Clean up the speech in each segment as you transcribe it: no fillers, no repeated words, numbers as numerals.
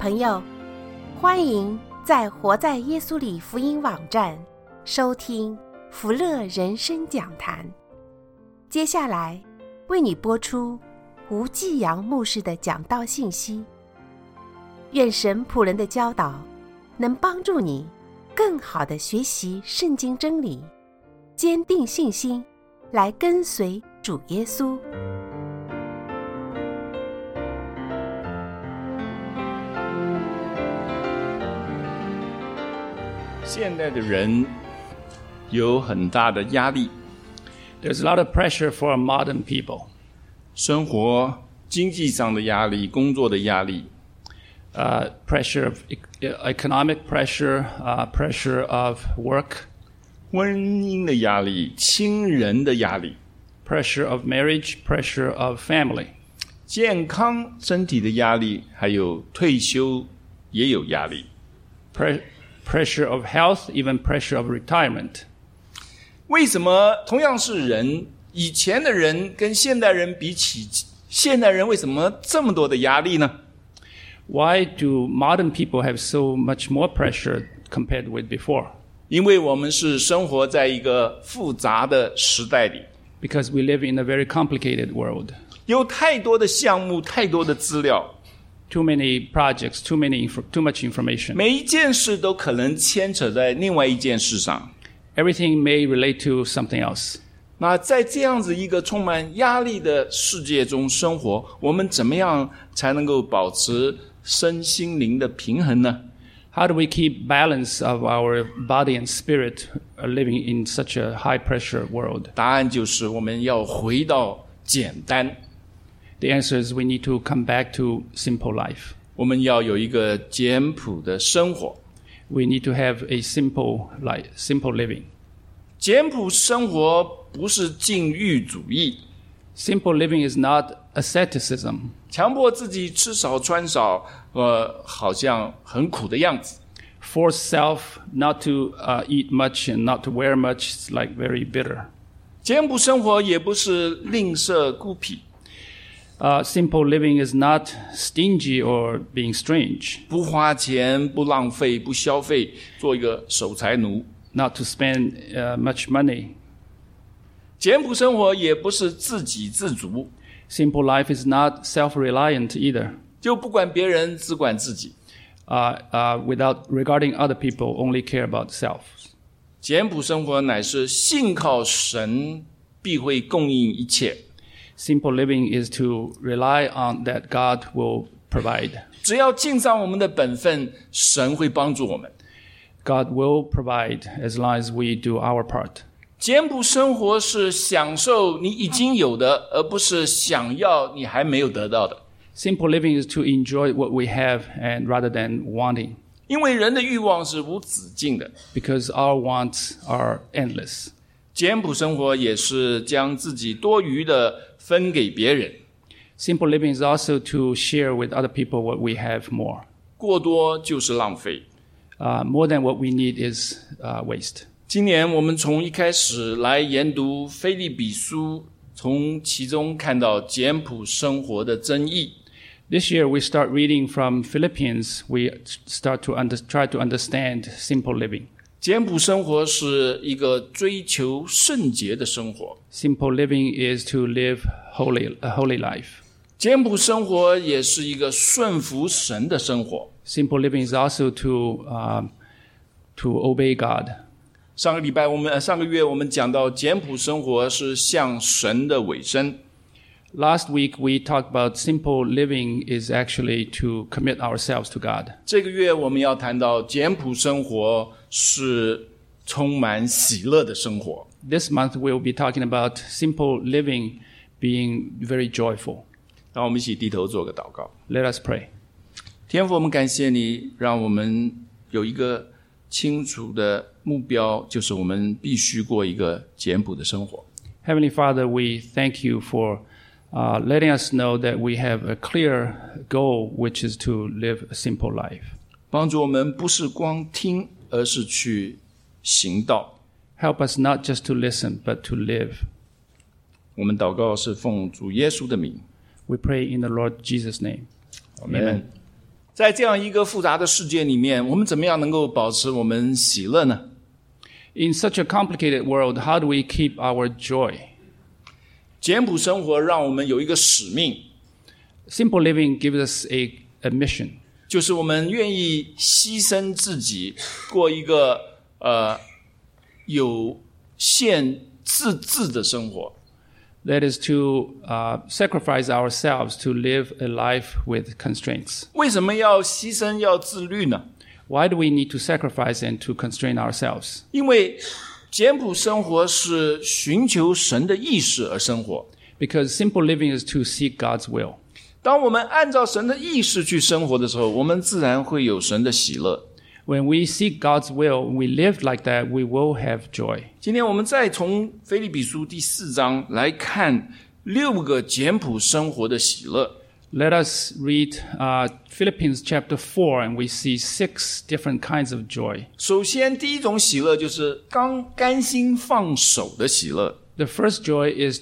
朋友，欢迎在活在耶稣里福音网站收听福乐人生讲坛。接下来为你播出吴继阳牧师的讲道信息。愿神仆人的教导能帮助你更好地学习圣经真理，坚定信心，来跟随主耶稣。 现代的人有很大的压力 There's a lot of pressure for modern people. 生活经济上的压力，工作的压力 Pressure of economic pressure, pressure of work, 婚姻的压力，亲人的压力， pressure of marriage, pressure of family, 健康身体的压力，还有退休也有压力。 pressure of health, even pressure of retirement. 为什么同样是人，以前的人跟现代人比起，现代人为什么这么多的压力呢？ Why do modern people have so much more pressure compared with before? 因为我们是生活在一个复杂的时代里， Because we live in a very complicated world. 有太多的项目，太多的资料， Too many projects, too much information. 每一件事都可能牵扯在另外一件事上。 Everything may relate to something else. 那在这样子一个充满压力的世界中生活，我们怎么样才能够保持身心灵的平衡呢？ How do we keep balance of our body and spirit living in such a high-pressure world? 答案就是我们要回到简单， The answer is we need to come back to simple life. 我们要有一个简朴的生活。 We need to have a simple life, simple living. 简朴生活不是禁欲主义， Simple living is not asceticism. 强迫自己吃少穿少，好像很苦的样子。 Force self not to eat much and not to wear much. It's like very bitter. 简朴生活也不是吝啬孤僻， Simple living is not stingy or being strange. 不花钱，不浪费，不消费，做一个守财奴。 Not to spend much money. 简朴生活也不是自给自足， Simple life is not self-reliant either. 就不管别人，只管自己。 Without regarding other people, only care about self. 简朴生活乃是信靠神，必会供应一切。 Simple living is to rely on that God will provide. 只要尽上我们的本分，神会帮助我们。 God will provide as long as we do our part. 简朴生活是享受你已经有的，而不是想要你还没有得到的。 Simple living is to enjoy what we have and rather than wanting. 因为人的欲望是无止境的， Because our wants are endless. 简朴生活也是将自己多余的分给别人， Simple living is also to share with other people what we have more. 过多就是浪费。 More than what we need is waste. 今年我们从一开始来研读腓立比书，从其中看到简朴生活的真义。 This year we start reading from Philippians. We start to try to understand simple living. 简朴生活是一个追求圣洁的生活， Simple living is to live a holy life. 简朴生活也是一个顺服神的生活。 Simple living is also to obey God. 上个月我们讲到简朴生活是向神的委身。 Last week we talked about simple living is actually to commit ourselves to God. 这个月我们要谈到简朴生活是充满喜乐的生活。 This month we'll be talking about simple living being very joyful. 让我们一起低头做个祷告。 Let us pray. 天父，我们感谢你，让我们有一个清楚的目标，就是我们必须过一个简朴的生活。 Heavenly Father, we thank you for letting us know that we have a clear goal, which is to live a simple life. 帮助我们不是光听，而是去行道。 Help us not just to listen, but to live. 我们祷告是奉主耶稣的名。 We pray in the Lord Jesus' name. Amen. 在这样一个复杂的世界里面，我们怎么样能够保持我们喜乐呢？ In such a complicated world, how do we keep our joy? 简朴生活让我们有一个使命， Simple living gives us a mission. 就是我们愿意牺牲自己，过一个有限自治的生活。 That is to sacrifice ourselves to live a life with constraints. 为什么要牺牲要自律呢？ Why do we need to sacrifice and to constrain ourselves? 因为简朴生活是寻求神的意识而生活。 Because simple living is to seek God's will. 当我们按照神的意识去生活的时候，我们自然会有神的喜乐。 When we seek God's will, we live like that, we will have joy. 今天我们再从腓立比书第4章来看6个简朴生活的喜乐。 Let us read Philippians chapter 4, and we see 6 different kinds of joy. 首先，第一种喜乐就是甘心放手的喜乐。 The first joy is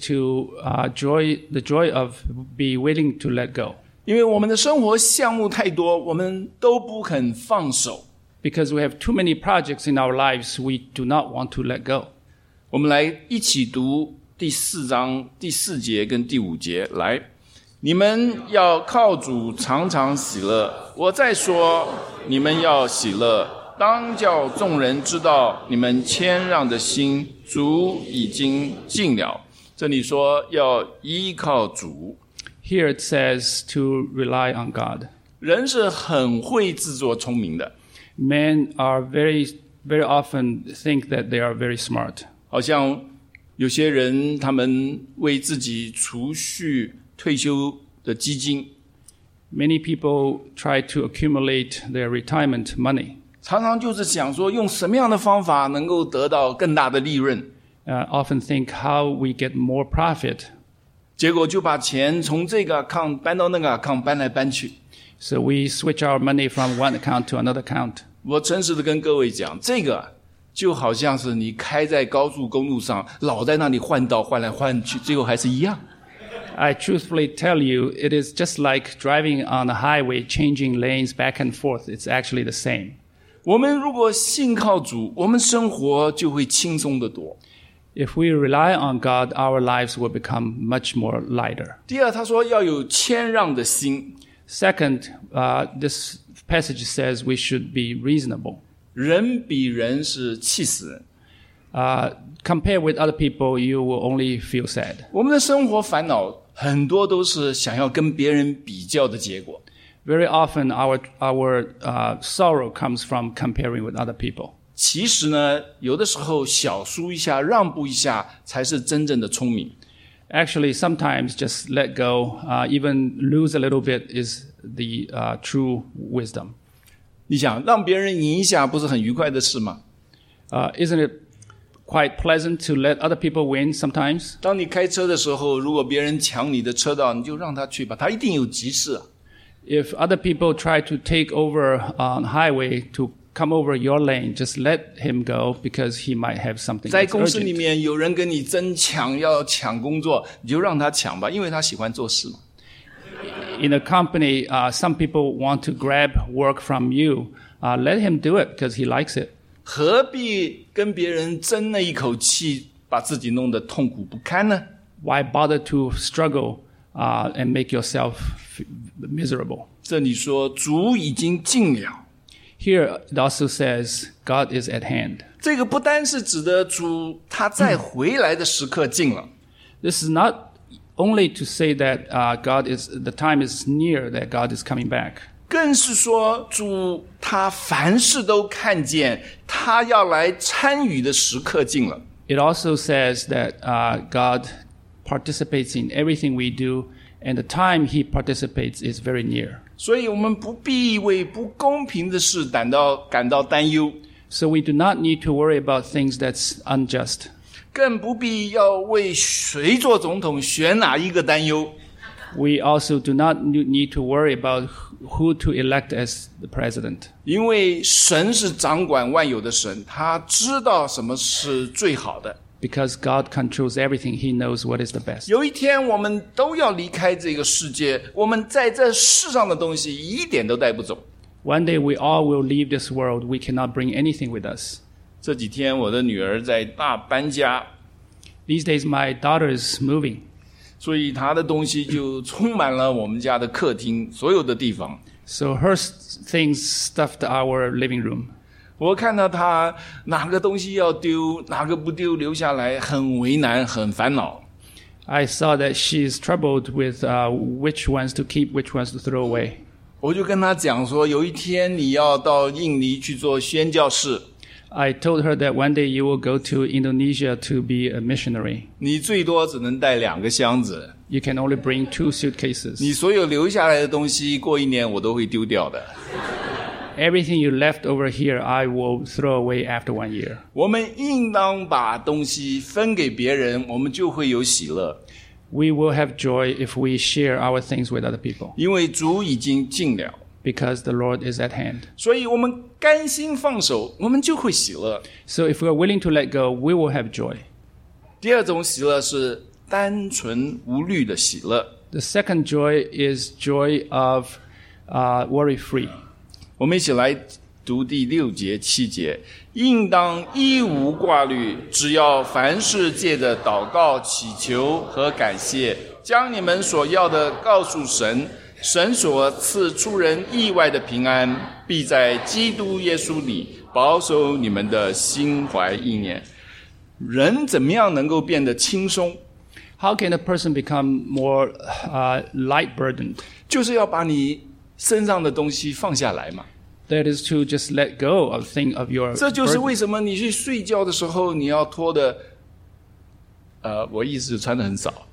the joy of be willing to let go. 因为我们的生活项目太多，我们都不肯放手。 Because we have too many projects in our lives, we do not want to let go. 我们来一起读第4章第4节跟第5节。来，你们要靠主常常喜乐。我再说，你们要喜乐，当叫众人知道你们谦让的心，主已经尽了。这里说要依靠主。 Here it says to rely on God. 人是很会自作聪明的。 Men are very often think that they are very smart. 好像有些人他们为自己储蓄退休的基金， Many people try to accumulate their retirement money. 常常就是想说用什么样的方法能够得到更大的利润， Often think how we get more profit. 结果就把钱从这个 account 搬到那个 account 搬来搬去。 So we switch our money from one account to another account. 我诚实的跟各位讲，这个就好像是你开在高速公路上，老在那里换道换来换去，最后还是一样。 I truthfully tell you, it is just like driving on a highway, changing lanes back and forth. It's actually the same. 我们如果信靠主，我们生活就会轻松得多。 If we rely on God, our lives will become much more lighter. 第二，他说要有谦让的心。 Second, this passage says we should be reasonable. 人比人是气死人。 Compare with other people, you will only feel sad. 我们的生活烦恼很多都是想要跟别人比较的结果。 Very often, our sorrow comes from comparing with other people. 其实呢，有的时候小输一下，让步一下，才是真正的聪明。 Actually, sometimes just let go, even lose a little bit is the true wisdom. 你想让别人赢一下，不是很愉快的事吗？ Isn't it quite pleasant to let other people win sometimes? 当你开车的时候，如果别人抢你的车道，你就让他去吧，他一定有急事啊。 If other people try to take over on highway to come over your lane, just let him go because he might have something 在 that's 公司里 urgent. 面有人跟你争抢，要抢工作，你就让他抢吧，因为他喜欢做事嘛。 In a company, some people want to grab work from you. Let him do it because he likes it. 何必跟别人争那一口气，把自己弄得痛苦不堪呢？ Why bother to struggle and make yourself miserable? 这里说主已经尽了， Here it also says God is at hand. 这个不单是指的主他再回来的时刻近了， This is not only to say that the time is near that God is coming back. 更是说主他凡事都看见，他要来参与的时刻近了。 It also says that God participates in everything we do, and the time he participates is very near. 所以我们不必为不公平的事感到担忧， So we do not need to worry about things that's unjust. 更不必要为谁做总统选哪一个担忧。 We also do not need to worry about who to elect as the president. 因为神是掌管万有的神，他知道什么是最好的。 Because God controls everything, He knows what is the best. 有一天我们都要离开这个世界，我们在这世上的东西一点都带不走。 One day we all will leave this world. We cannot bring anything with us. 这几天我的女儿在大搬家， These days my daughter is moving. 所以她的东西就充满了我们家的客厅所有的地方。 So her things stuffed our living room. 我看到她哪个东西要丢，哪个不丢留下来，很为难，很烦恼。 I saw that she's troubled with which ones to keep, which ones to throw away. 我就跟她讲说，有一天你要到印尼去做宣教士， I told her that one day you will go to Indonesia to be a missionary. 你最多只能带2个箱子， You can only bring 2 suitcases. 你所有留下来的东西，过1年我都会丢掉的。 Everything you left over here, I will throw away after 1 year. 我们应当把东西分给别人，我们就会有喜乐， We will have joy if we share our things with other people, 因为主已经尽了。 because the Lord is at hand. 所以我们甘心放手，我们就会喜乐。 So if we are willing to let go, we will have joy. 第二种喜乐是单纯无虑的喜乐。 The second joy is joy of worry-free. 我们一起来读第6节、7节，应当一无挂虑，只要凡事借着祷告、祈求和感谢，将你们所要的告诉神。神所赐出人意外的平安，必在基督耶稣里保守你们的心怀意念。人怎么样能够变得轻松？ How can a person become more light burdened? 就是要把你身上的东西放下来嘛。 That is to just let go of thing of your 这就是 burden. 为什么你去睡觉的时候，你要脱的，我意思穿的很少。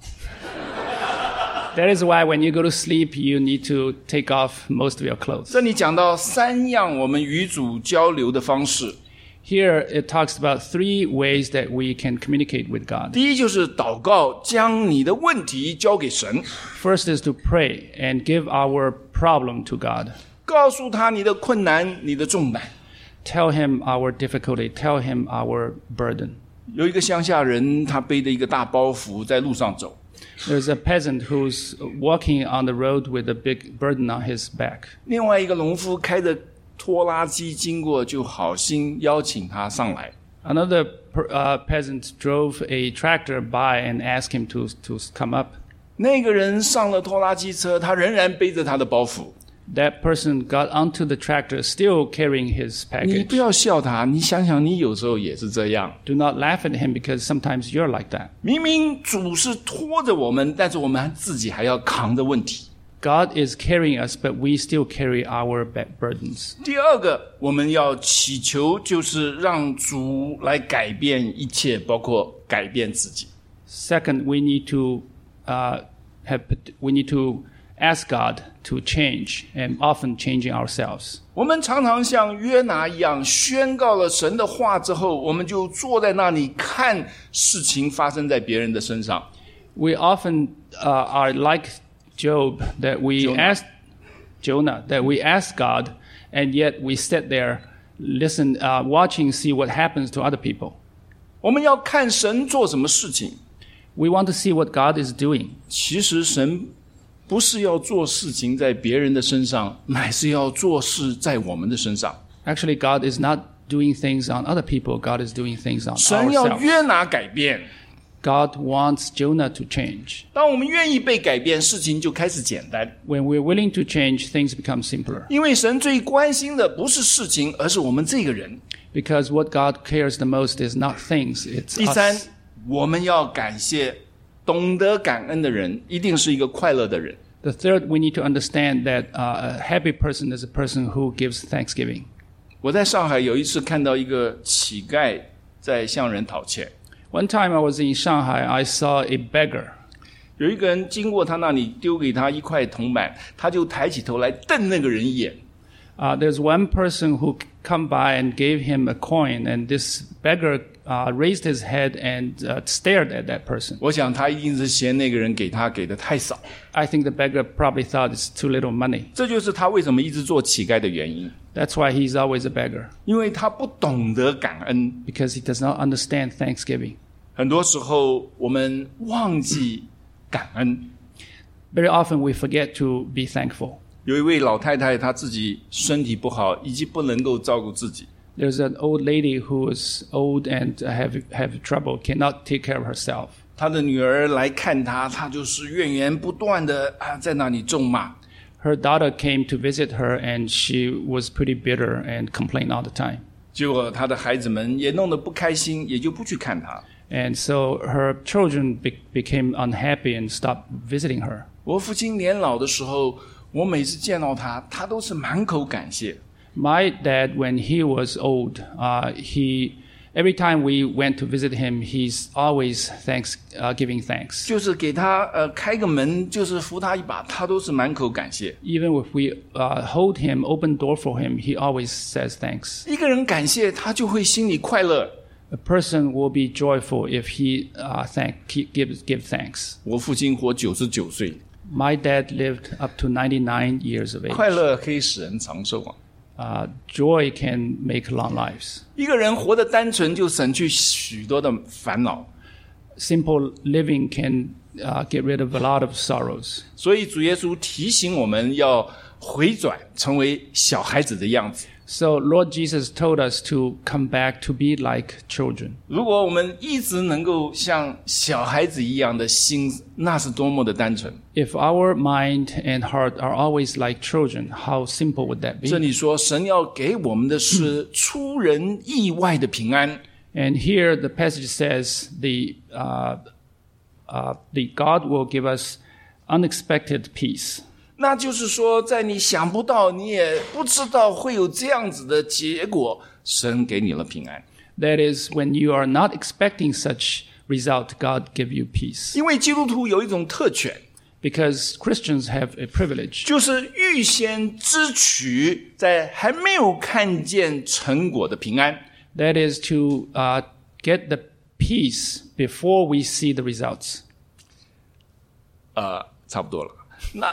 That is why when you go to sleep, you need to take off most of your clothes. 这里讲到3样我们与主交流的方式。 Here it talks about 3 ways that we can communicate with God. 第一就是祷告，将你的问题交给神， First is to pray and give our problem to God. 告诉他你的困难、你的重担。 Tell him our difficulty. Tell him our burden. 有一个乡下人，他背着一个大包袱在路上走， There's a peasant who's walking on the road with a big burden on his back. 另外一个农夫开着拖拉机经过，就好心邀请他上来。 Another peasant drove a tractor by and asked him to come up. 那个人上了拖拉机车，他仍然背着他的包袱。 That person got onto the tractor, still carrying his 你 package. 不要笑他，你想想，你有时候也是这样。 Do not laugh at him because sometimes you're like that. 明明主是拖着我们，但是我们自己还要扛着问题。 God is carrying us, but we still carry our burdens. 第二个，我们要祈求，就是让主来改变一切，包括改变自己。 Second, we need to ask God to change, and often changing ourselves. 我们常常像约拿一样，宣告了神的话之后，我们就坐在那里看事情发生在别人的身上。 We often are like Job, that we Jonah, that we ask God, and yet we sit there, listen, watching, see what happens to other people. 我们要看神做什么事情。 We want to see what God is doing. 其实神不是要做事情在别人的身上，乃是要做事在我们的身上。 Actually, God is not doing things on other people. God is doing things on 神要 ourselves. 约拿改变。 God wants Jonah to change. 当我们愿意被改变，事情就开始简单。 When we're willing to change, things become simpler. 因为神最关心的不是事情，而是我们这个人。 Because what God cares the most is not things, it's 第三 us.， 我们要感谢，懂得感恩的人，一定是一个快乐的人。 The third, we need to understand that a happy person is a person who gives thanksgiving. 我在上海有一次看到一个乞丐在向人讨钱， One time I was in Shanghai, I saw a beggar. 有一个人经过他那里，丢给他1块铜板，他就抬起头来瞪那个人一眼。 There's one person who come by and gave him a coin, and this beggar raised his head and stared at that person. 我想他一定是嫌那个人给的太少， I think the beggar probably thought it's too little money. 这就是他为什么一直做乞丐的原因， That's why he's always a beggar, 因为他不懂得感恩， because he does not understand thanksgiving. 很多时候我们忘记感恩。 Very often we forget to be thankful. 有一位老太太，她自己身体不好，以及不能够照顾自己。 There's an old lady who is old and have trouble, cannot take care of herself. 她的女儿来看她，她就是怨言不断的在那里咒骂。 Her daughter came to visit her and she was pretty bitter and complained all the time. 结果她的孩子们也弄得不开心，也就不去看她。 And so her children became unhappy and stopped visiting her. 我父亲年老的时候，我每次见到他，他都是满口感谢。 My dad, when he was old, every time we went to visit him, he's always giving thanks. 就是给他开个门，就是扶他一把，他都是满口感谢。 Even if we hold him, open door for him, he always says thanks. 一个人感谢，他就会心里快乐。 A person will be joyful if he give thanks. 我父亲活99岁。 My dad lived up to 99 years of age. 快乐可以使人长寿啊。 Joy can make long lives. 一个人活得单纯，就省去许多的烦恼。 Simple living can get rid of a lot of sorrows. 所以主耶稣提醒我们要回转，成为小孩子的样子。 So Lord Jesus told us to come back to be like children. 如果我们一直能够像小孩子一样的心，那是多么的单纯。 If our mind and heart are always like children, how simple would that be? 这里说神要给我们的是出人意外的平安。 And here the passage says the God will give us unexpected peace. 那就是说，在你想不到，你也不知道会有这样子的结果，神给你了平安。 That is, when you are not expecting such result, God give you peace. 因为基督徒有一种特权， Because Christians have a privilege. 就是预先支取在还没有看见成果的平安。 That is to get the peace before we see the results. 差不多了。那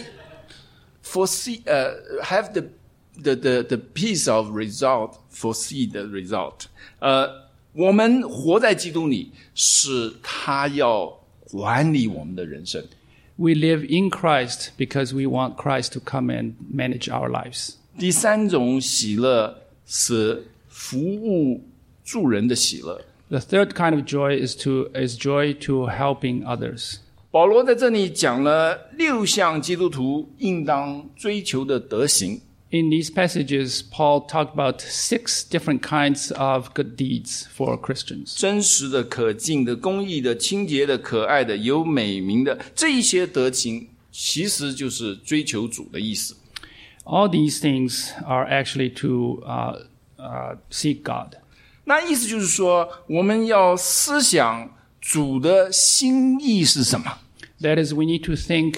foresee have the piece of result, foresee the result. 我们活在基督里，是他要管理我们的人生。 We live in Christ because we want Christ to come and manage our lives. 第三种喜乐是服务助人的喜乐。 The third kind of joy is joy to helping others. 保罗在这里讲了6项基督徒应当追求的德行。 In these passages, Paul talked about 6 different kinds of good deeds for Christians. 真实的、可敬的、公义的、清洁的、可爱的、有美名的，这一些德行其实就是追求主的意思。 All these things are actually to seek God. 那意思就是说，我们要思想主的心意是什么。 That is, we need to think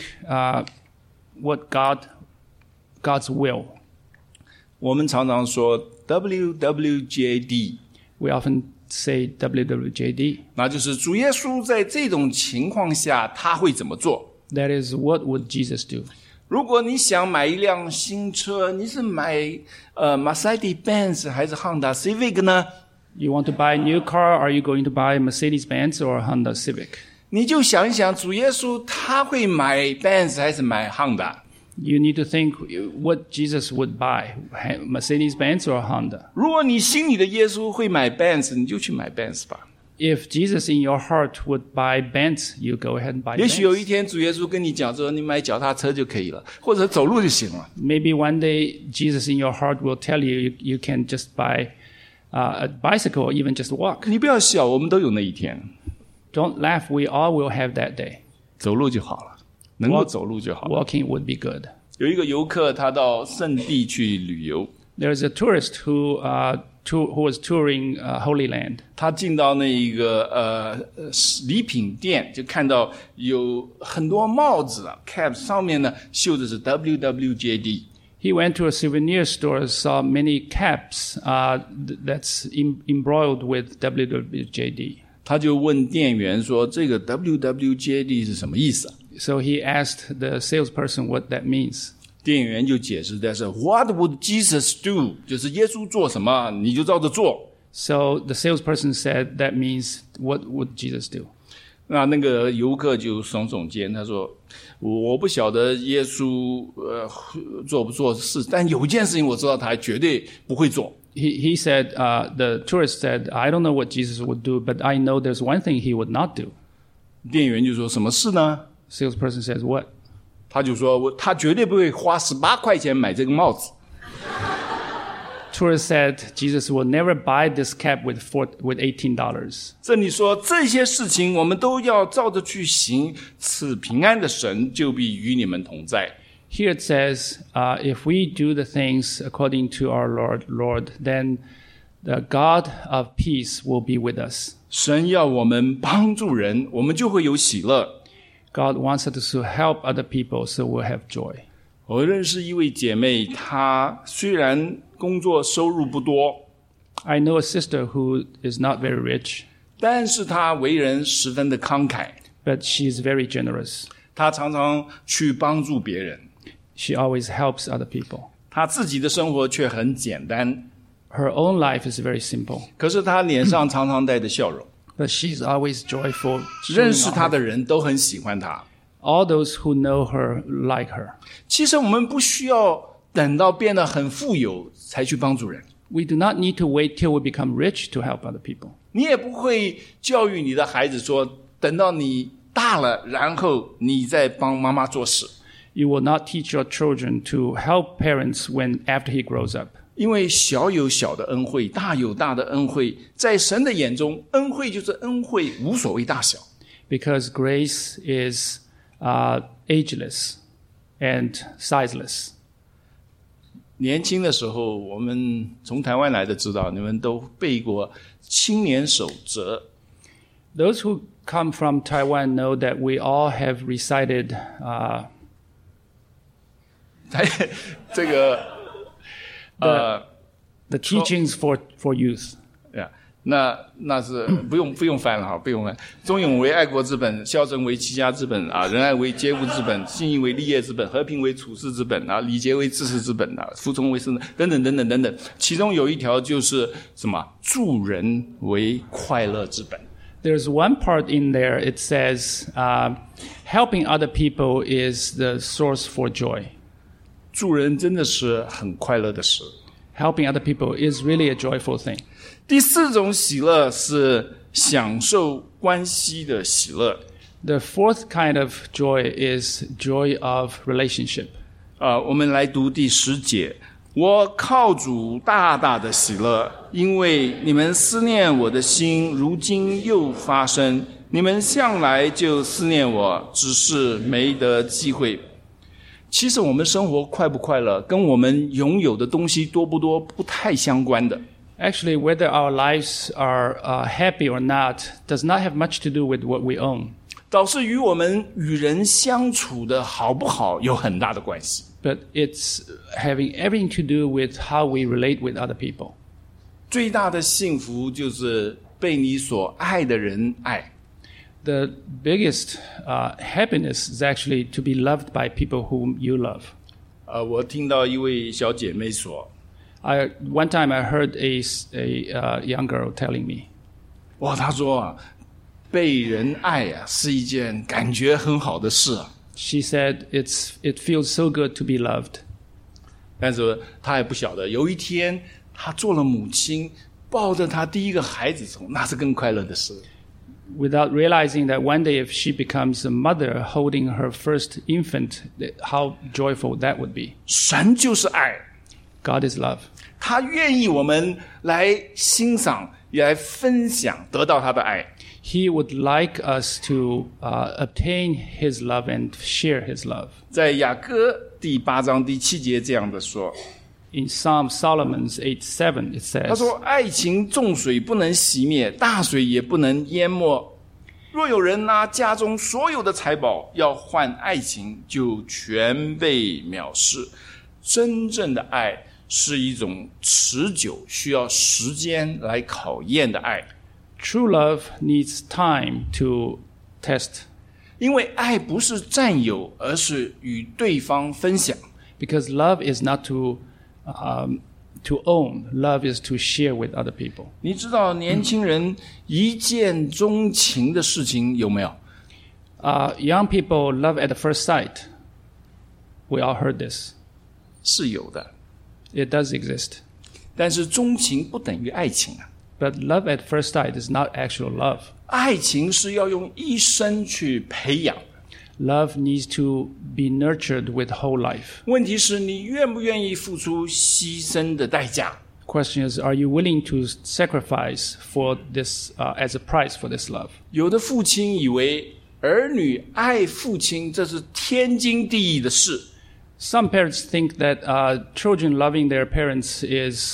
what God's will. 我们常常说 WWJD， We often say WWJD. 那就是主耶稣在这种情况下他会怎么做。 That is, what would Jesus do? 如果你想买一辆新车，你是买Mercedes-Benz 还是 Honda Civic 呢？ You want to buy a new car? Are you going to buy a Mercedes-Benz or a Honda Civic? 你就想一想，主耶稣他会买 Benz 还是买 Honda？ You need to think what Jesus would buy, Mercedes-Benz or Honda. 如果你心里的耶稣会买 Benz， 你就去买 Benz 吧。 If Jesus in your heart would buy Benz, you go ahead and buy 也许有一 Benz. 天主耶稣跟你讲说，你买脚踏车就可以了，或者走路就行了。 Maybe one day Jesus in your heart will tell you can just buy a bicycle or even just walk. 你不要笑，我们都有那一天， Don't laugh, we all will have that day. 走路就好了，能够走路就好了。 Walking would be good. 有一个游客，他到圣地去旅游， There's a tourist who was touring Holy Land. 他进到那一个礼品店，就看到有很多帽子啊 ，cap 上面呢绣的是 WWJD。 He went to a souvenir store, saw many caps that's embroidered with WWJD. 他就问店员说：“这个 WWJD 是什么意思啊？” So he asked the salesperson what that means. 店员就解释的是 What would Jesus do？ 就是耶稣做什么，你就照着做。 So the salesperson said, that means what would Jesus do? 那个游客就耸耸肩，他说：“我不晓得耶稣做不做事，但有一件事情我知道，他绝对不会做。” He said, the tourist said, I don't know what Jesus would do, but I know there's one thing he would not do. 店员就说：“什么事呢？” Salesperson says, what? 他就说：“他绝对不会花18块钱买这个帽子。” Tourist said, Jesus will never buy this cap with $18. 这里说这些事情我们都要照着去行，赐平安的神就必与你们同在。 Here it says, if we do the things according to our Lord, then the God of peace will be with us. 神要我们帮助人，我们就会有喜乐。 God wants us to help other people, so we'll have joy. 我认识一位姐妹，她虽然工作收入不多， I know a sister who is not very rich, 但是她为人十分的慷慨， but she's very generous. 她常常去帮助别人， She always helps other people. 她自己的生活却很简单， Her own life is very simple, 可是她脸上常常带着笑容， but she's always joyful. 认识她的人都很喜欢她。 All those who know her like her. 其实我们不需要等到变得很富有才去帮助人， We do not need to wait till we become rich to help other people. 你也不会教育你的孩子说，等到你大了，然后你再帮妈妈做事。 You will not teach your children to help parents after he grows up. 因为小有小的恩惠，大有大的恩惠，在神的眼中，恩惠就是恩惠，无所谓大小。 Because grace is ageless and sizeless. 年轻的时候，我们从台湾来的知道，你们都背过青年守则。 Those who come from Taiwan know that we all have recited 这个 the teachings for youth. 那是不用翻了哈，不用翻。忠勇为爱国之本，孝诚为齐家之本啊，仁爱为接物之本，信义为立业之本，和平为处世之本啊，礼节为治世之本啊，服从为生等等等等等等。其中有一条就是什么？助人为快乐之本。 There's one part in there, it says, helping other people is the source for joy. 助人真的是很快乐的事。 Helping other people is really a joyful thing. 第四种喜乐是享受关系的喜乐。 The fourth kind of joy is joy of relationship. 我们来读第10节。我靠主大大的喜乐，因为你们思念我的心，如今又发生。你们向来就思念我，只是没得机会。其实我们生活快不快乐，跟我们拥有的东西多不多不太相关的。 Actually, whether our lives are happy or not does not have much to do with what we own. 倒是与我们与人相处的好不好有很大的关系。 But it's having everything to do with how we relate with other people. 最大的幸福就是被你所爱的人爱。 The biggest happiness is actually to be loved by people whom you love. 我听到一位小姐妹说， One time I heard a young girl telling me, 哇，她说啊，被人爱啊是一件感觉很好的事啊。 she said it feels so good to be loved. 但是她也不晓得，有一天她做了母亲，抱着她第一个孩子走，那是更快乐的事。 Without realizing that one day if she becomes a mother holding her first infant, how joyful that would be. 神就是爱， God is love. 他愿意我们来欣赏，也来分享，得到他的爱。 He would like us to obtain His love and share His love. 在雅歌第8章第7节这样的说， In Psalm Solomon's 8:7, it 他 says, 说：“爱情众水不能熄灭，大水也不能淹没。若有人拿家中所有的财宝要换爱情，就全被藐视。真正的爱是一种持久、需要时间来考验的爱。 True love needs time to test, 因为爱不是占有，而是与对方分享。 because love is not to to own. Love is to share with other people. 你知道年轻人一见钟情的事情有没有？ Young people love at the first sight. We all heard this. 是有的， It does exist. 但是钟情不等于爱情啊。 But love at first sight is not actual love. 爱情是要用一生去培养。 Love needs to be nurtured with whole life. 问题是你愿不愿意付出牺牲的代价？ Question is, are you willing to sacrifice for this as a price for this love? 有的父亲以为儿女爱父亲这是天经地义的事， Some parents think that children loving their parents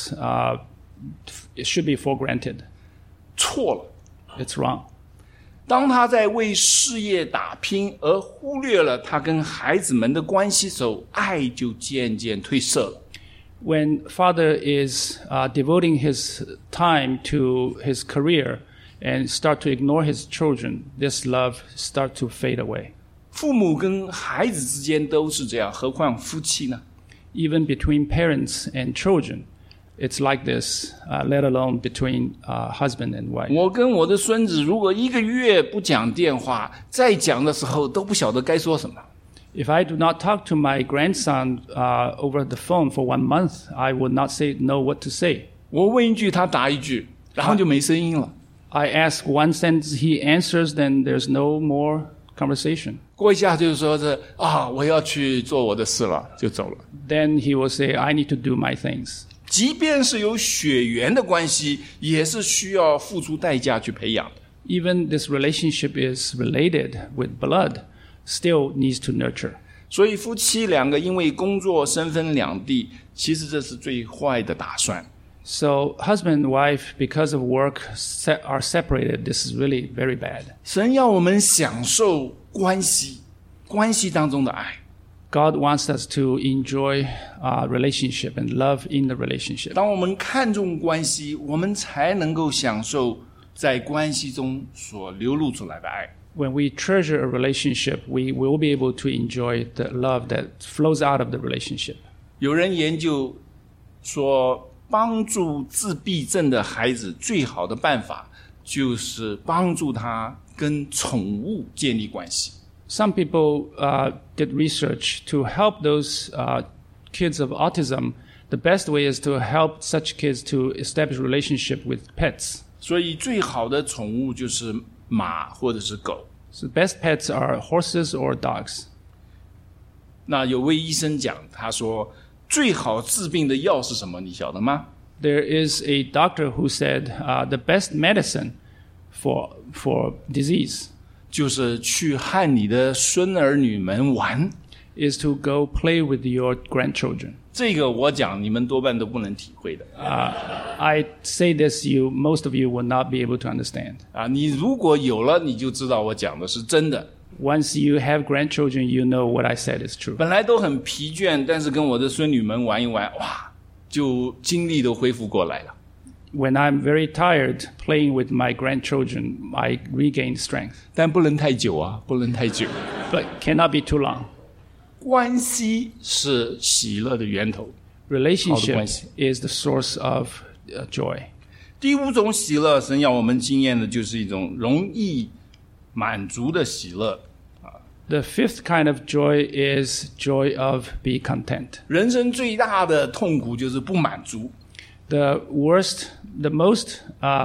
it should be for granted. 错了。 It's wrong. 当他在为事业打拼而忽略了他跟孩子们的关系时候，爱就渐渐褪色了。 When father is devoting his time to his career and start to ignore his children, this love start to fade away. 父母跟孩子之间都是这样，何况夫妻呢？ Even between parents and children, it's like this, let alone between husband and wife. 我跟我的孙子如果1个月不讲电话，再讲的时候都不晓得该说什么。 If I do not talk to my grandson over the phone for 1 month, I would not know what to say. 我问一句，他答一句，然后就没声音了。 I ask one sentence, he answers, then there's no more conversation. 过一下就是说我要去做我的事了，就走了。 Then he will say, I need to do my things. 即便是有血缘的关系，也是需要付出代价去培养的。 Even this relationship is related with blood, still needs to nurture. 所以夫妻2个因为工作身分两地，其实这是最坏的打算。 So husband and wife, because of work, are separated. This is really very bad. 神要我们享受关系当中的爱。 God wants us to enjoy relationship and love in the relationship. 当我们看重关系，我们才能够享受在关系中所流露出来的爱。 When we treasure a relationship, we will be able to enjoy the love that flows out of the relationship. 有人研究说，帮助自闭症的孩子最好的办法就是帮助他跟宠物建立关系。 Some people did research to help those kids of autism. The best way is to help such kids to establish relationship with pets. 所以最好的宠物就是马或者是狗。 So the best pets are horses or dogs. 那有位医生讲，他说最好治病的药是什么？你晓得吗？ There is a doctor who said the best medicine for disease 就是去和你的孙儿女们玩。 is to go play with your grandchildren. 这个我讲，你们多半都不能体会的。 I say this, most of you will not be able to understand. 你如果有了，你就知道我讲的是真的。 Once you have grandchildren, you know what I said is true. 本来都很疲倦，但是跟我的孙女们玩一玩，哇，就精力都恢复过来了。 When I'm very tired playing with my grandchildren, I regain strength. 但不能太久啊，不能太久。 But cannot be too long. 关系是喜乐的源头。 Relationship is the source of joy. 第5种喜乐，神要我们经验的就是一种容易满足的喜乐。 The 5th kind of joy is joy of be content. 人生最大的痛苦就是不满足。 The most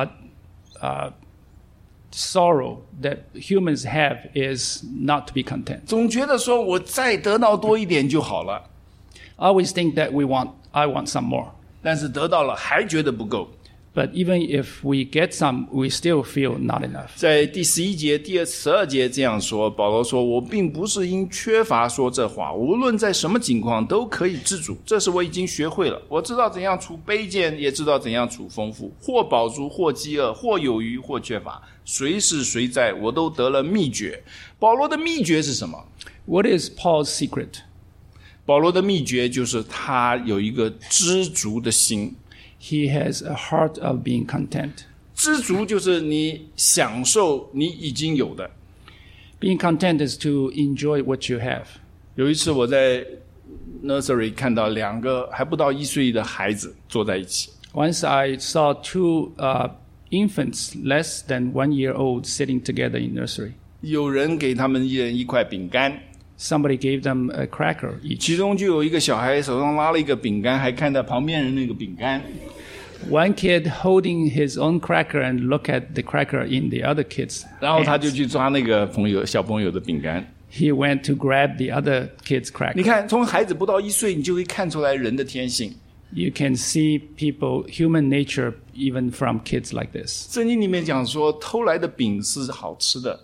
sorrow that humans have is not to be content. 总觉得说我再得到多一点就好了， I always think that I want some more. 但是得到了还觉得不够。 But even if we get some, we still feel not enough. 在第11节、第12节这样说，保罗说：“我并不是因缺乏说这话，无论在什么情况都可以知足。这是我已经学会了。我知道怎样处卑贱，也知道怎样处丰富，或饱足，或饥饿，或有余，或缺乏。谁是谁在，我都得了秘诀。”保罗的秘诀是什么？ What is Paul's secret? 保罗的秘诀就是他有一个知足的心。 He has a heart of being content. 知足就是你享受你已经有的。 Being content is to enjoy what you have. 有一次我在 nursery 看到2个还不到1岁的孩子坐在一起。 Once I saw 2 infants less than 1 year old sitting together in nursery. 有人给他们一人1块饼干， Somebody gave them a cracker 其 each. 中就有一个小孩手上拉了一个饼干，还看到旁边人那个饼干。 One kid holding his own cracker and look at the cracker in the other kid's 然后他就 hands. 去抓那个小朋友的饼干。 He went to grab the other kid's 你 cracker. 看，从孩子不到1岁，你就会看出来人的天性。 You can see people, human nature, even from kids like this. 圣经里面讲说，偷来的饼是好吃的，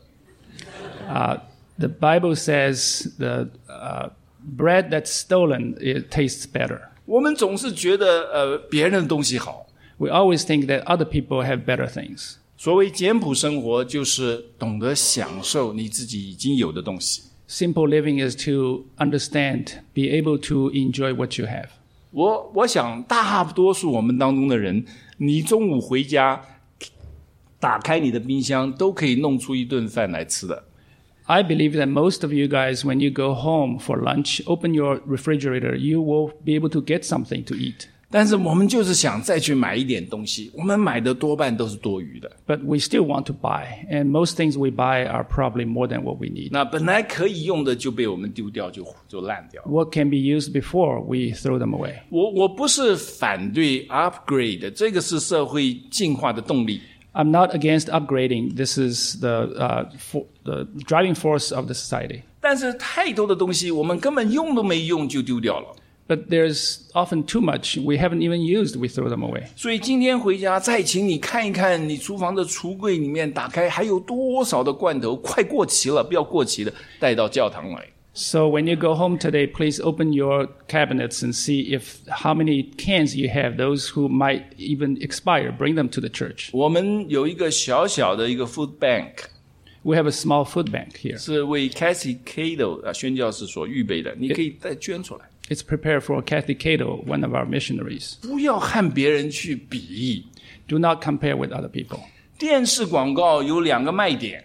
The Bible says the bread that's stolen, it tastes better. 我们总是觉得别人的东西好。 We always think that other people have better things. 所谓简朴生活，就是懂得享受你自己已经有的东西。 Simple living is to understand, be able to enjoy what you have. 我想大多数我们当中的人，你中午回家，打开你的冰箱，都可以弄出一顿饭来吃的。 I believe that most of you guys, when you go home for lunch, open your refrigerator, you will be able to get something to eat. 但是我们就是想再去买一点东西，我们买的多半都是多余的。 But we still want to buy, and most things we buy are probably more than what we need. 那本来可以用的就被我们丢掉，就烂掉。 What can be used before, we throw them away. 我不是反对 upgrade， 这个是社会进化的动力。 I'm not against upgrading. This is the driving force of the society. 但是太多的东西我们根本用都没用就丢掉了。 But there's often too much we haven't even used, we throw them away. 所以今天回家再请你看一看你厨房的橱柜里面，打开还有多少的罐头快过期了，不要过期的带到教堂来。 So when you go home today, please open your cabinets and see how many cans you have, those who might even expire. Bring them to the church. 我们有一个小小的一个 food bank， We have a small food bank here. 是为 Kathy Cato 宣教士所预备的，你可以再捐出来。 It's prepared for Kathy Cato, one of our missionaries. 不要和别人去比。 Do not compare with other people. 电视广告有2个卖点，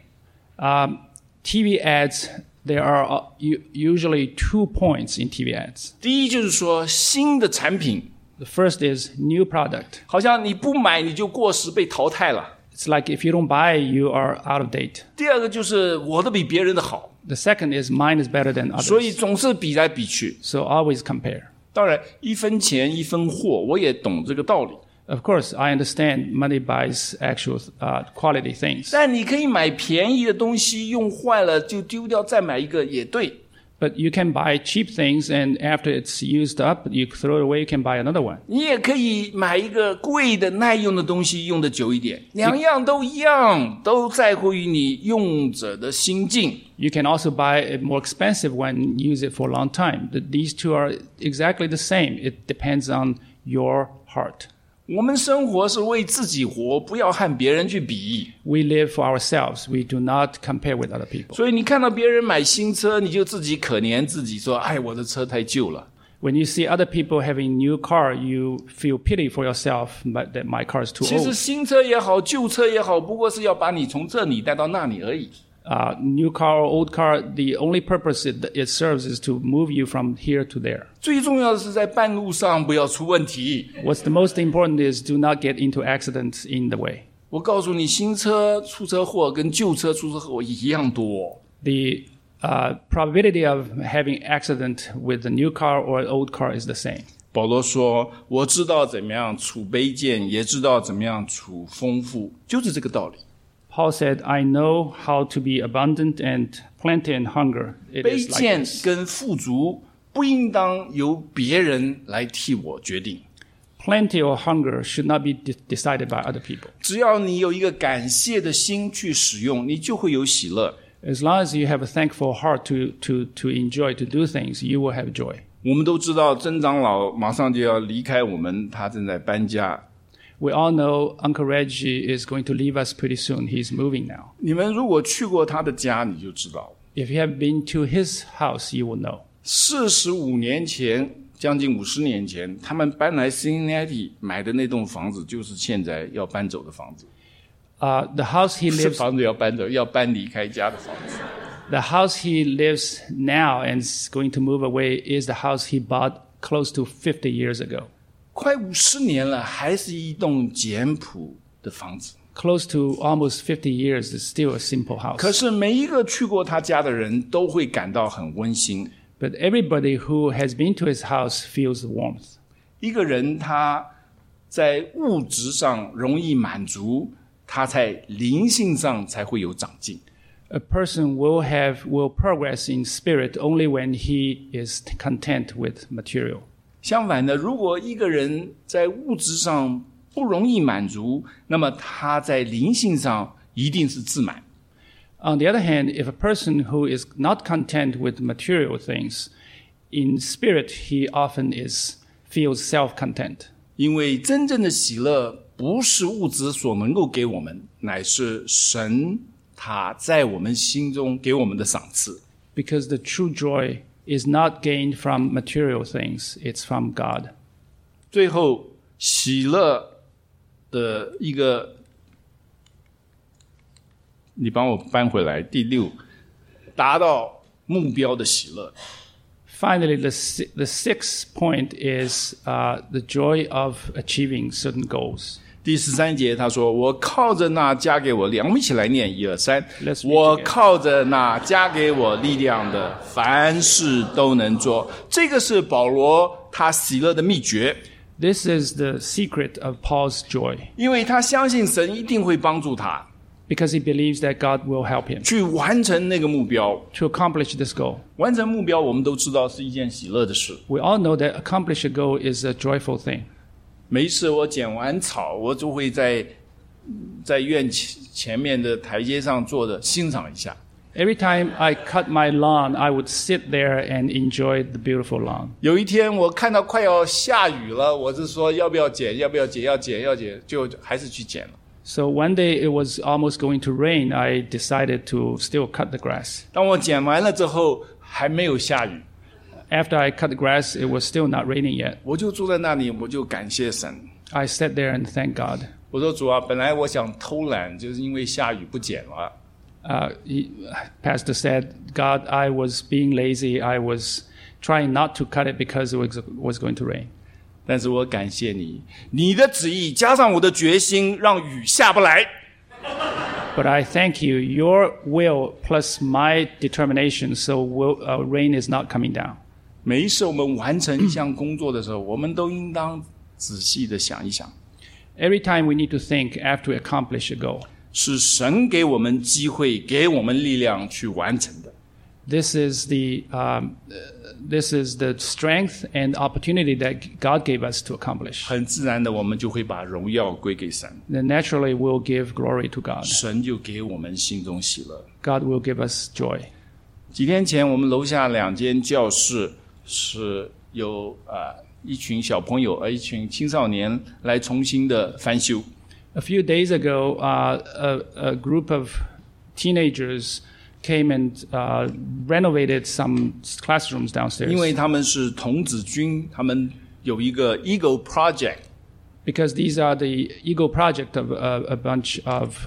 TV ads, there are usually 2 points in TV ads. 第一就是说新的产品， The first is new product. 好像你不买你就过时被淘汰了。 It's like if you don't buy, you are out of date. 第二个就是我的比别人的好， The second is mine is better than 所以 others. 总是比来比去。 So always compare. 当然，1分钱1分货，我也懂这个道理。 Of course, I understand money buys actual quality things. 但你可以买便宜的东西，用坏了就丢掉，再买一个也对。 But you can buy cheap things, and after it's used up, you throw it away, you can buy another one. 你也可以买一个贵的耐用的东西，用得久一点。2样都一样，都在乎于你用者的心境。 You can also buy a more expensive one and use it for a long time. These two are exactly the same. It depends on your heart. 我们生活是为自己活，不要和别人去比。 We live for ourselves. We do not compare with other people. 所以你看到别人买新车，你就自己可怜自己，说：“哎，我的车太旧了。” When you see other people having new car, you feel pity for yourself, but that my car is too 其实 old. 新车也好，旧车也好，不过是要把你从这里带到那里而已。 New car or old car, the only purpose it serves is to move you from here to there. 最重要的是在半路上不要出问题。 What's the most important is do not get into accidents in the way. 我告诉你，新车出车祸跟旧车出车祸一样多。 The probability of having accident with the new car or old car is the same. 保罗说：“我知道怎么样处卑贱，也知道怎么样处丰富，就是这个道理。 Paul said, I know how to be abundant and plenty and hunger. It 卑 is like 贱 this. 跟富足不应当由别人来替我决定。 Plenty or hunger should not be decided by other people. 只要你有一个感谢的心去使用，你就会有喜乐。 As long as you have a thankful heart to enjoy, to do things, you will have joy. 我们都知道，曾长老马上就要离开我们，他正在搬家。 We all know Uncle Reggie is going to leave us pretty soon. He's moving now. 你们如果去过他的家，你就知道， If you have been to his house, you will know. 45年前，将近50年前，他们搬来 Cincinnati 买的那栋房子，就是现在要搬走的房子。 The house he 是 lives 房子要搬走，要搬离开家的房子。 The house he lives now and is going to move away is the house he bought close to 50 years ago. 快50年了，还是一栋简朴的房子。 Close to almost 50 years, it's still a simple house. 可是每一个去过他家的人都会感到很温馨。 But everybody who has been to his house feels the warmth. 一个人他在物质上容易满足，他在灵性上才会有长进。 A person will progress in spirit only when he is content with material. 相反的，如果一个人在物质上不容易满足，那么他在灵性上一定是自满。 On the other hand, if a person who is not content with material things, in spirit he often feels self-content. 因为真正的喜乐不是物质所能够给我们，乃是神他在我们心中给我们的赏赐。 Because the true joy is not gained from material things, it's from God. 最后，喜乐的一个，你帮我搬回来，第6，达到目标的喜乐。 Finally, the sixth point is the joy of achieving certain goals. 第13节他说：“我靠着那加给我力量。”我们一起来念1、2、3。我靠着那加给我力量的，凡事都能做。这个是保罗他喜乐的秘诀。 This is the secret of Paul's joy. 因为他相信神一定会帮助他。 Because he believes that God will help him 去完成那个目标。 to accomplish this goal. 完成目标，我们都知道是一件喜乐的事。 We all know that accomplish a goal is a joyful thing. 每一次我剪完草，我就会在院前面的台阶上坐着欣赏一下。 Every time I cut my lawn, I would sit there and enjoy the beautiful lawn. 有一天我看到快要下雨了，我就说要不要剪，要剪，就还是去剪了。 So one day it was almost going to rain. I decided to still cut the grass. 当我剪完了之后，还没有下雨。 After I cut the grass, it was still not raining yet. 我就坐在那里，我就感谢神。 I sat there and thanked God. 我说主啊，本来我想偷懒，就是因为下雨不剪了。 Pastor said, God, I was being lazy. I was trying not to cut it because it was going to rain. 但是我感谢你，你的旨意加上我的决心，让雨下不来。 But I thank you, your will plus my determination, so rain is not coming down. 每一次我们完成一项工作的时候，我们都应当仔细的想一想。 Every time we need to think after we accomplish a goal. 是神给我们机会，给我们力量去完成的。 This is the strength and opportunity that God gave us to accomplish. 很自然的，我们就会把荣耀归给神。 Then naturally, we'll give glory to God. 神就给我们心中喜乐。 God will give us joy. 几天前，我们楼下2间教室是有一群小朋友，一群青少年来重新的翻修。 A few days ago, a group of teenagers came and renovated some classrooms downstairs. 因为他们是童子军，他们有一个 Eagle Project. Because these are the Eagle Project of a bunch of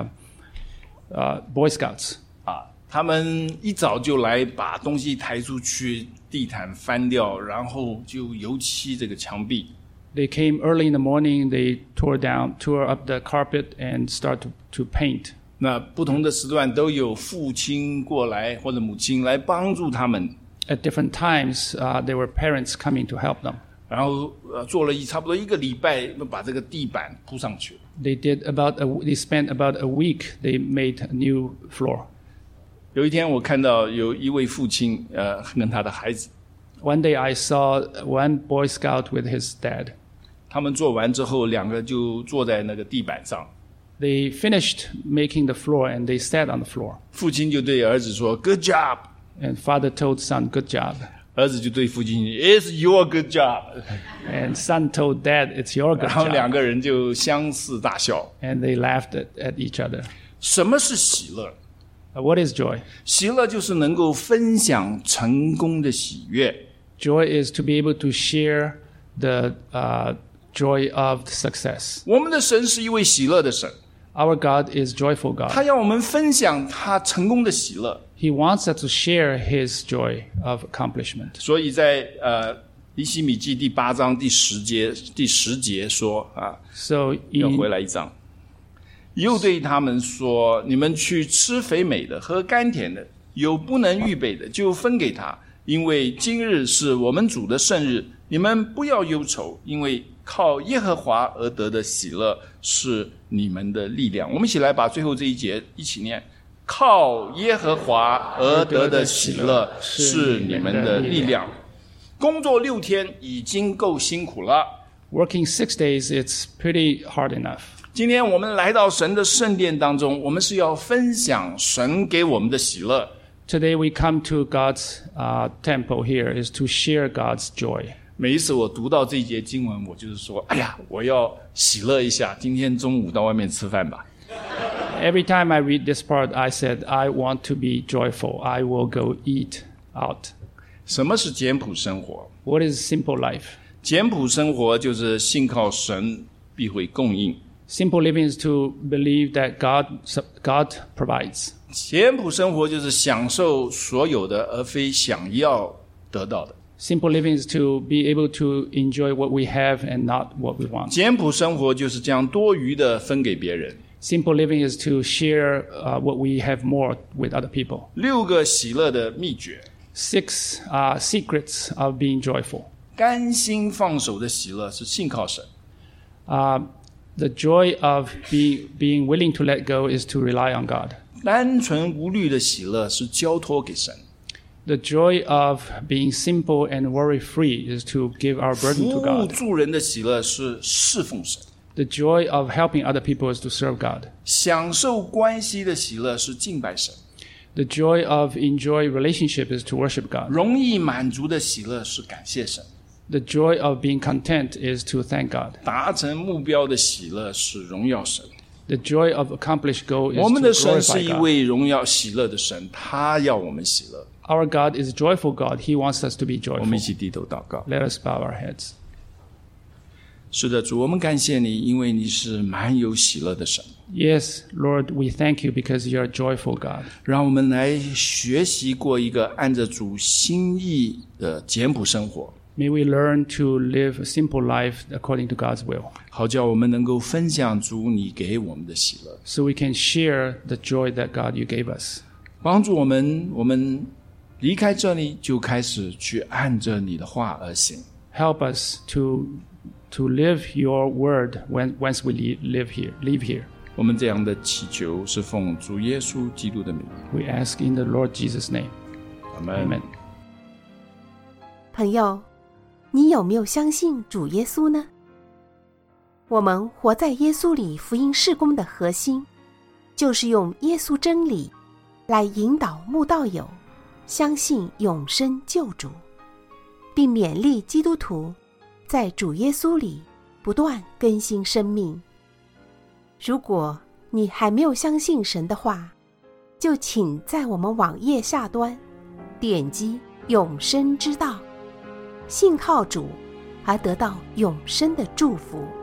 Boy Scouts. 他们一早就来把东西抬出去，地毯翻掉，然后就油漆这个墙壁。 They came early in the morning. They tore up the carpet and start to paint. 那不同的时段都有父亲过来或者母亲来帮助他们。 At different times, there were parents coming to help them. 然后做了差不多1个礼拜，把这个地板铺上去。 They spent about a week. They made a new floor. 有一天我看到有一位父亲跟他的孩子。 One day I saw one Boy Scout with his dad. 他们做完之后，2个就坐在那个地板上。 They finished making the floor and they sat on the floor. 父亲就对儿子说 "Good job." And father told son, "Good job." 儿子就对父亲 "It's your good job." And son told dad, "It's your good 然后 job." 2个人就相视大笑。 And they laughed at each other. 什么是喜乐？ What is joy? 喜乐就是能够分享成功的喜悦。 Joy is to be able to share the joy of success. 我们的神是一位喜乐的神。 Our God is joyful God. 他要我们分享他成功的喜乐。 He wants us to share His joy of accomplishment. 所以在尼希米记第8章第10节说啊， So 要 in 回来一章，又对他们说：你们去吃肥美的，喝甘甜的，有不能预备的，就分给他，因为今日是我们主的圣日。你们不要忧愁，因为靠耶和华而得的喜乐是你们的力量。我们一起来把最后这一节一起念：靠耶和华而得的喜乐是你们的力量。工作6天已经够辛苦了， working 6 days, it's pretty hard enough. 今天我们来到神的圣殿当中，我们是要分享神给我们的喜乐。 Today we come to God's temple here is to share God's joy. 每一次我读到这一节经文，我就是说，哎呀，我要喜乐一下，今天中午到外面吃饭吧。 Every time I read this part, I said, I want to be joyful. I will go eat out. 什么是简朴生活？ What is simple life? 简朴生活就是信靠神必会供应。 Simple living is to believe that God provides. 简朴生活就是享受所有的，而非想要得到的。 Simple living is to be able to enjoy what we have and not what we want. 简朴生活就是将多余的分给别人。 Simple living is to share what we have more with other people. 6个喜乐的秘诀， 6 secrets of being joyful. 甘心放手的喜乐是信靠神。 The joy of being willing to let go is to rely on God. 单纯无虑的喜乐是交托给神。 The joy of being simple and worry-free is to give our burden 服 to 务 God. 助人的喜乐是侍奉神。 The joy of helping other people is to serve God. 享受关系的喜乐是敬拜神。 The joy of enjoy relationship is to worship God. 容易满足的喜乐是感谢神。 The joy of being content is to thank God. 达成目标的喜乐是荣耀神。 The joy of accomplished goal is 我 to 们的神是 glorify 一 God. 位荣耀喜乐的神，他要我们喜乐。 Our God is a joyful God. He wants us to be 我们一 joyful. 起低头祷告。 Let us bow our heads. 是的，主，我们感谢你，因为你是满有喜乐的神。 Yes, Lord, we thank you because you're a joyful God. 让我们来学习过一个按着主心意的简朴生活， May we learn to live a simple life according to God's will, 好叫我们能够分享主你给我们的喜乐， so we can share the joy that God you gave us. 帮助我们离开这里就开始去按着你的话而行。 Help us to live your word once we leave here. 我们这样的祈求是奉主耶稣基督的名， We ask in the Lord Jesus' name. 阿门。 Amen. 朋友，你有没有相信主耶稣呢？我们活在耶稣里福音事工的核心，就是用耶稣真理来引导慕道友相信永生救主，并勉励基督徒在主耶稣里不断更新生命。如果你还没有相信神的话，就请在我们网页下端点击永生之道，信靠主而得到永生的祝福。